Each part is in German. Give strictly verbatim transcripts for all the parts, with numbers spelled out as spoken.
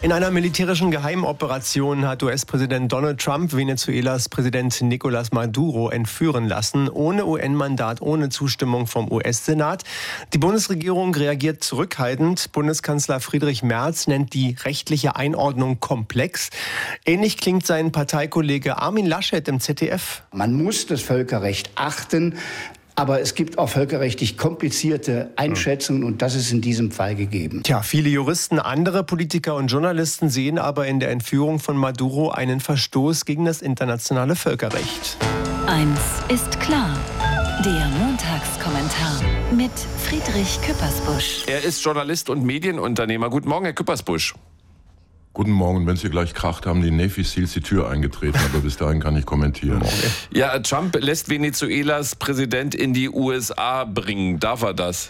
In einer militärischen Geheimoperation hat U S-Präsident Donald Trump Venezuelas Präsident Nicolás Maduro entführen lassen, ohne U N-Mandat, ohne Zustimmung vom U S-Senat. Die Bundesregierung reagiert zurückhaltend. Bundeskanzler Friedrich Merz nennt die rechtliche Einordnung komplex. Ähnlich klingt sein Parteikollege Armin Laschet im Z D F. Man muss das Völkerrecht achten. Aber es gibt auch völkerrechtlich komplizierte Einschätzungen und das ist in diesem Fall gegeben. Tja, viele Juristen, andere Politiker und Journalisten sehen aber in der Entführung von Maduro einen Verstoß gegen das internationale Völkerrecht. Eins ist klar. Der Montagskommentar mit Friedrich Küppersbusch. Er ist Journalist und Medienunternehmer. Guten Morgen, Herr Küppersbusch. Guten Morgen, wenn Sie gleich kracht, haben die Navy Seals die Tür eingetreten, aber bis dahin kann ich kommentieren. Ja, Trump lässt Venezuelas Präsident in die U S A bringen. Darf er das?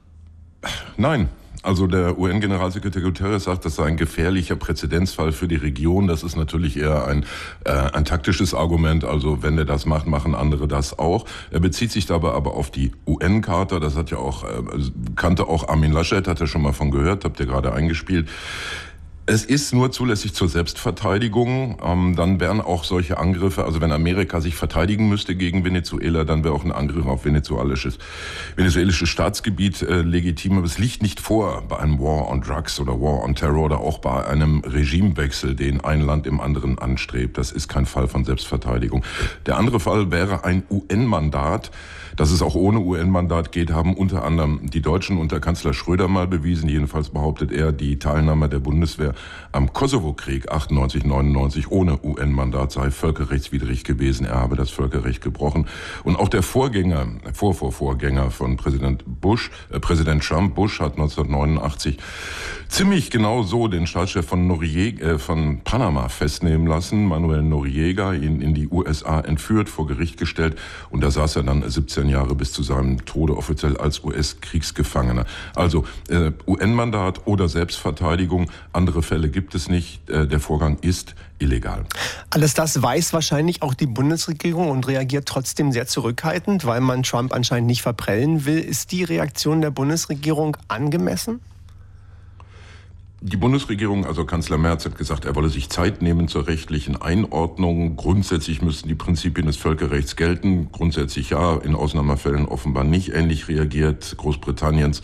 Nein. Also der U N-Generalsekretär Guterres sagt, das sei ein gefährlicher Präzedenzfall für die Region. Das ist natürlich eher ein, äh, ein taktisches Argument. Also wenn er das macht, machen andere das auch. Er bezieht sich dabei aber auf die U N-Charta. Das hat ja auch, äh, kannte auch Armin Laschet, hat er schon mal von gehört, habt ihr gerade eingespielt. Es ist nur zulässig zur Selbstverteidigung. Ähm, dann wären auch solche Angriffe, also wenn Amerika sich verteidigen müsste gegen Venezuela, dann wäre auch ein Angriff auf venezuelisches, venezuelisches Staatsgebiet äh, legitim. Aber es liegt nicht vor bei einem War on Drugs oder War on Terror oder auch bei einem Regimewechsel, den ein Land im anderen anstrebt. Das ist kein Fall von Selbstverteidigung. Der andere Fall wäre ein U N-Mandat. Dass es auch ohne U N-Mandat geht, haben unter anderem die Deutschen unter Kanzler Schröder mal bewiesen. Jedenfalls behauptet er, die Teilnahme der Bundeswehr am Kosovo-Krieg achtundneunzig neunundneunzig ohne U N-Mandat sei völkerrechtswidrig gewesen. Er habe das Völkerrecht gebrochen. Und auch der Vorgänger, Vorvorvorgänger von Präsident Bush, äh, Präsident Trump, Bush hat neunzehnhundertneunundachtzig ziemlich genau so den Staatschef von Noriega, äh, von Panama festnehmen lassen. Manuel Noriega, ihn in die U S A entführt, vor Gericht gestellt. Und da saß er dann siebzehn Jahre bis zu seinem Tode offiziell als U S-Kriegsgefangener. Also äh, U N-Mandat oder Selbstverteidigung, andere Fälle gibt es nicht. Äh, der Vorgang ist illegal. Alles das weiß wahrscheinlich auch die Bundesregierung und reagiert trotzdem sehr zurückhaltend, weil man Trump anscheinend nicht verprellen will. Ist die Reaktion der Bundesregierung angemessen? Die Bundesregierung, also Kanzler Merz, hat gesagt, er wolle sich Zeit nehmen zur rechtlichen Einordnung. Grundsätzlich müssten die Prinzipien des Völkerrechts gelten. Grundsätzlich ja, in Ausnahmefällen offenbar nicht. Ähnlich reagiert Großbritanniens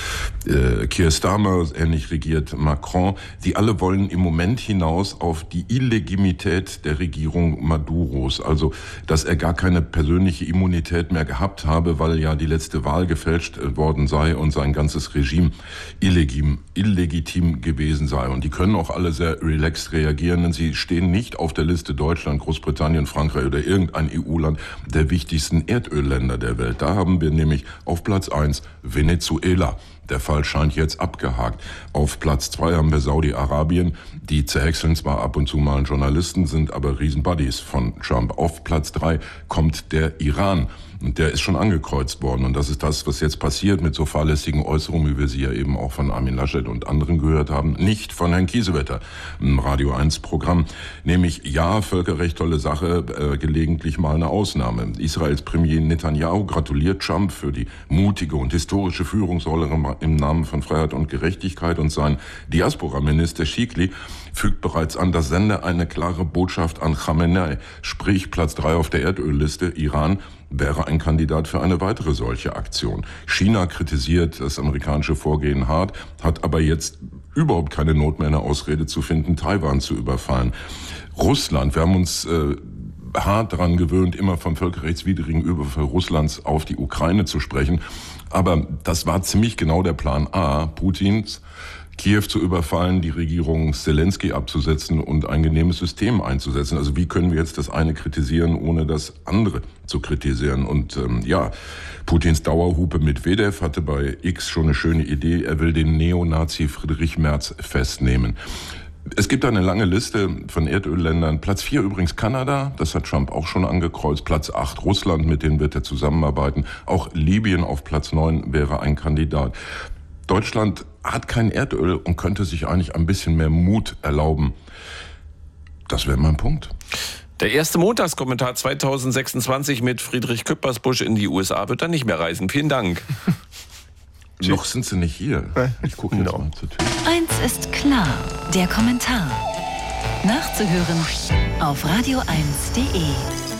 äh, Keir Starmer, ähnlich regiert Macron. Die alle wollen im Moment hinaus auf die Illegitimität der Regierung Maduros. Also, dass er gar keine persönliche Immunität mehr gehabt habe, weil ja die letzte Wahl gefälscht worden sei und sein ganzes Regime illegitim, illegitim gewesen sei. Und die können auch alle sehr relaxed reagieren, denn sie stehen nicht auf der Liste Deutschland, Großbritannien, Frankreich oder irgendein E U-Land der wichtigsten Erdölländer der Welt. Da haben wir nämlich auf Platz eins Venezuela. Der Fall scheint jetzt abgehakt. Auf Platz zwei haben wir Saudi-Arabien. Die zerhäckseln zwar ab und zu mal Journalisten, sind aber Riesenbuddies von Trump. Auf Platz drei kommt der Iran. Und der ist schon angekreuzt worden. Und das ist das, was jetzt passiert mit so fahrlässigen Äußerungen, wie wir sie ja eben auch von Armin Laschet und anderen gehört haben. Nicht von Herrn Kiesewetter im Radio eins Programm. Nämlich, ja, Völkerrecht, tolle Sache, äh, gelegentlich mal eine Ausnahme. Israels Premier Netanyahu gratuliert Trump für die mutige und historische Führungsrolle im Namen von Freiheit und Gerechtigkeit. Und sein Diaspora-Minister Shikli fügt bereits an, das sende eine klare Botschaft an Khamenei. Sprich, Platz drei auf der Erdölliste, Iran, wäre ein Kandidat für eine weitere solche Aktion. China kritisiert das amerikanische Vorgehen hart, hat aber jetzt überhaupt keine Not mehr, eine Ausrede zu finden, Taiwan zu überfallen. Russland, wir haben uns äh, hart daran gewöhnt, immer vom völkerrechtswidrigen Überfall Russlands auf die Ukraine zu sprechen. Aber das war ziemlich genau der Plan A Putins, Kiew zu überfallen, die Regierung Zelensky abzusetzen und ein genehmes System einzusetzen. Also wie können wir jetzt das eine kritisieren, ohne das andere zu kritisieren? Und ähm, ja, Putins Dauerhupe Medvedev hatte bei X schon eine schöne Idee. Er will den Neonazi Friedrich Merz festnehmen. Es gibt eine lange Liste von Erdölländern. Platz vier übrigens Kanada, das hat Trump auch schon angekreuzt. Platz acht Russland, mit denen wird er zusammenarbeiten. Auch Libyen auf Platz neun wäre ein Kandidat. Deutschland hat kein Erdöl und könnte sich eigentlich ein bisschen mehr Mut erlauben. Das wäre mein Punkt. Der erste Montagskommentar zweitausendsechsundzwanzig mit Friedrich Küppersbusch in die U S A wird dann nicht mehr reisen. Vielen Dank. Noch sind sie nicht hier. Ich gucke jetzt no. mal zur Tür. Eins ist klar, der Kommentar. Nachzuhören auf radio eins punkt de.